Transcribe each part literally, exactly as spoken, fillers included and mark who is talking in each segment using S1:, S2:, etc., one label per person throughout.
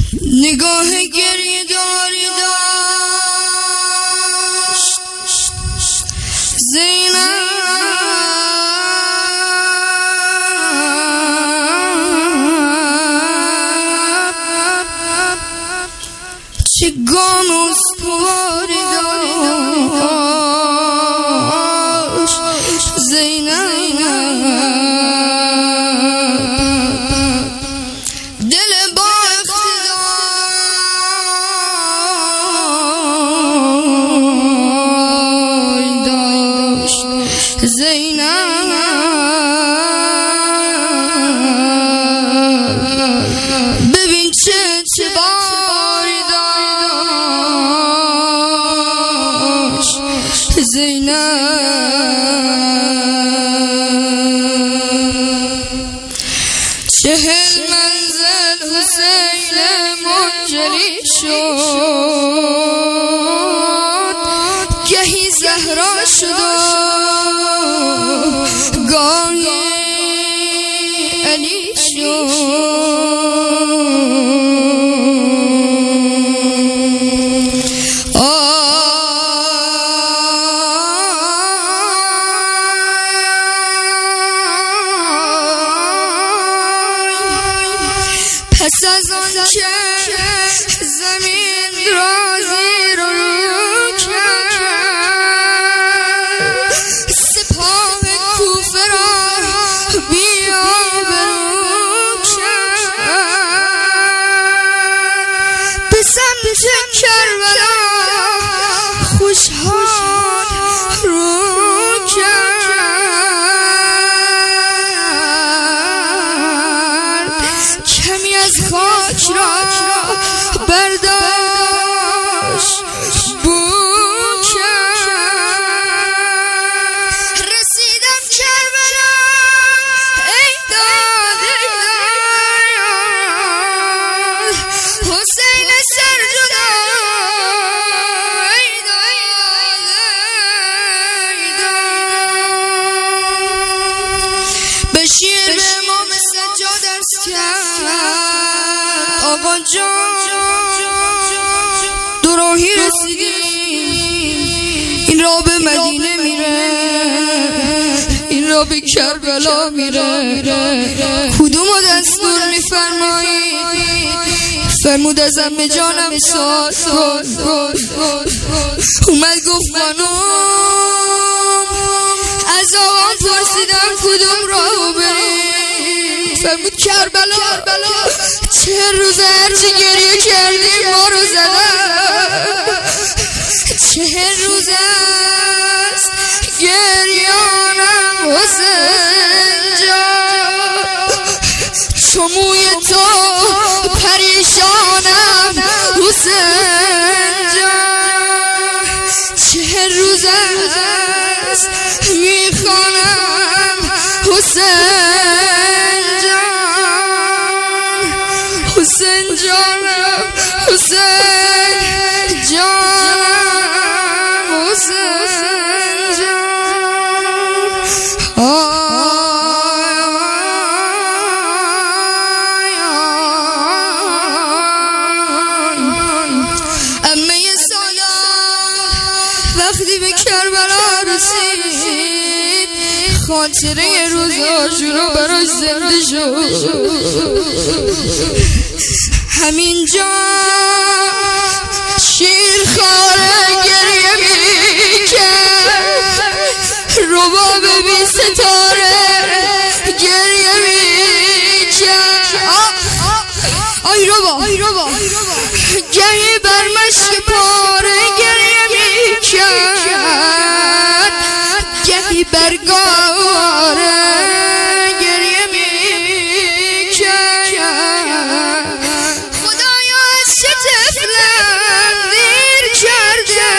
S1: نگاه گریه داری داشت زینب چه گام استواری داشت زینب دل با اقتدار داشت زینب ببین چه چه باری داشت زینب چهل منزل حسین منجلی شد گهی زهرا شد گاهی علی پس از آن که زمین را زیر و رو کرد سپاه کوفه را بی‌آبرو کرد به سمت کربلا خوشحال رو کرد کمی از خاک را برداشت بو کرد رسیدم کربلا ای داده حسین سرجدا ای داده بشیر به امام سجاد عرض کرد آقا جان دو راهی رسیدیم این را به مدینه میره این را به کربلا میره کدوم دستور میفرمایید فرمود از عمه جانم سوال کن اومد گفت خانوم از آقام پرسیدم کدوم را بریم فرمود کربلا چه روز هرچی گریه کردیم ما رو زدن چه روز است گریانم حسین جان چموی تو پریشانم حسین جان چه روز است میخوانم حسین جان حسین جانم حسین جانم حسین جان امه سالار وقتی به کربلا رسید خاطره روزاشون رو براش زنده شد همینجا شیر خاره گریه میکرد رباب بی ستاره گریه میکرد آی رباب گهی بر مشک پاره گریه میکرد گهی بر گاره گریه میکرد خدایا از چه طفلم دیر کرده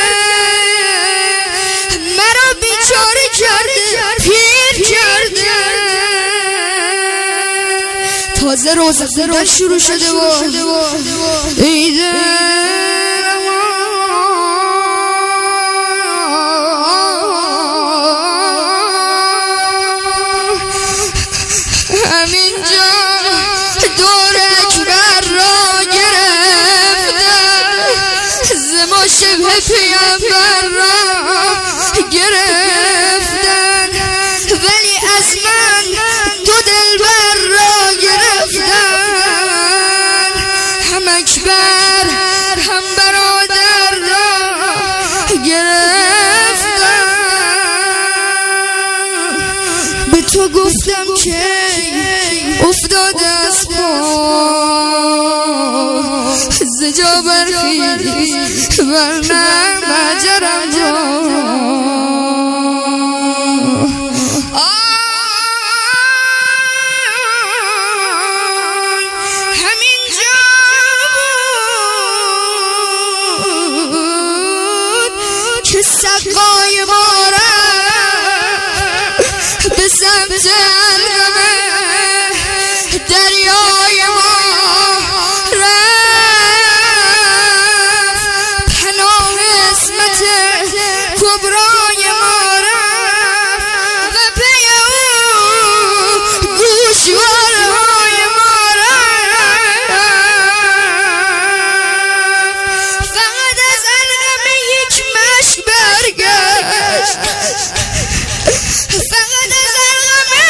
S1: مرا بیچاره کرده پیر کرده تازه روزه خوندن شروع شده و ایده همینجا دور اکبر را گرفت اکبر هم برادر را گرفتم. به تو گفتم که افتاده از پا زجا برخیز ورنه مجرم جا. که سقای ما رفت به سمت القمه، دریای ما رفت پناه اسمت کبرای ما رفت و پی او گوشوارهای ما رفت. فقط از القمه یک مشک برگشت، فقط از القمه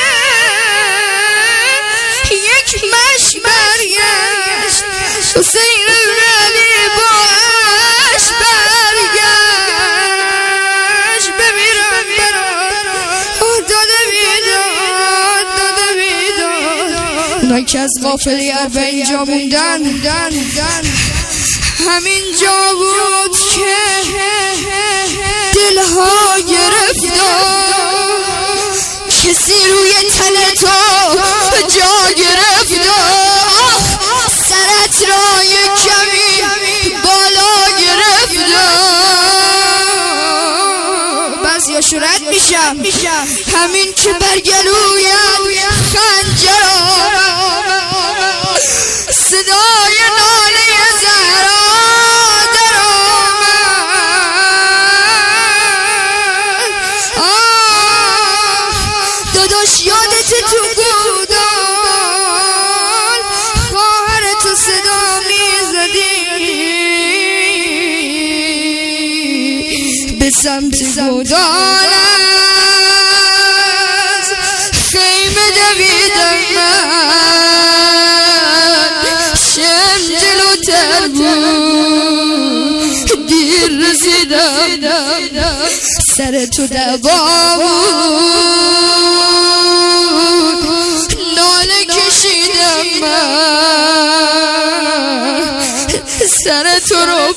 S1: یک مشک برگشت. حسین علی باش برگشت. بمیرم برات داده بیداد، داده بیداد. اونایی که از غافلی عربه اینجا موندن همینجا بود که دلها گرفتار. کسی روی تن تو جا گرفتار، سرت را یک کمی بالا گرفتار. بعضیا شورت میشم همین که برگلویم خنجر آمد، صدای ناله زهرا در آمد. داداش یادت تو گودال خواهر تو صدا میزدی، به سمت گودال از خیمه دویدم من. شم جلوتر بود دیر رسیدم، سر تو دوا بود ناله کشیدم من. سر تو رو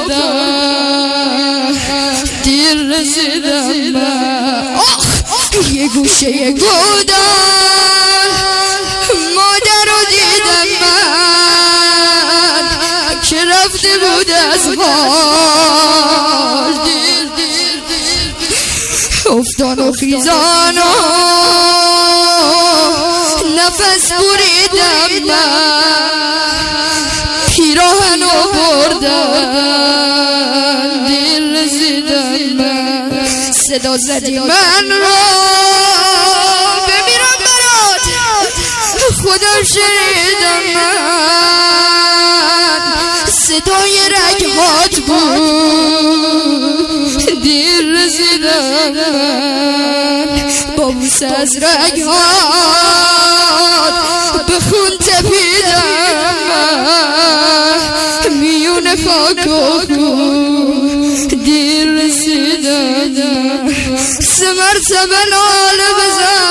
S1: بردم دیر رسیدم من. یه گوشه گودال مادر رو دیدم من که رفته بود از حال. دیر دیر دیر افتان و خیزان و نفس بریدم من، پیراهن و بردم دیر رسیدم من. صدا زدی من را بمیرم برات، خدا شنیدم من. صدای رگهات بود دیر رسیدم من. با بوسه از رگهات به خون تپیدم من. میون خاک و خون دیر رسیدم. سه مرتبه ناله بزن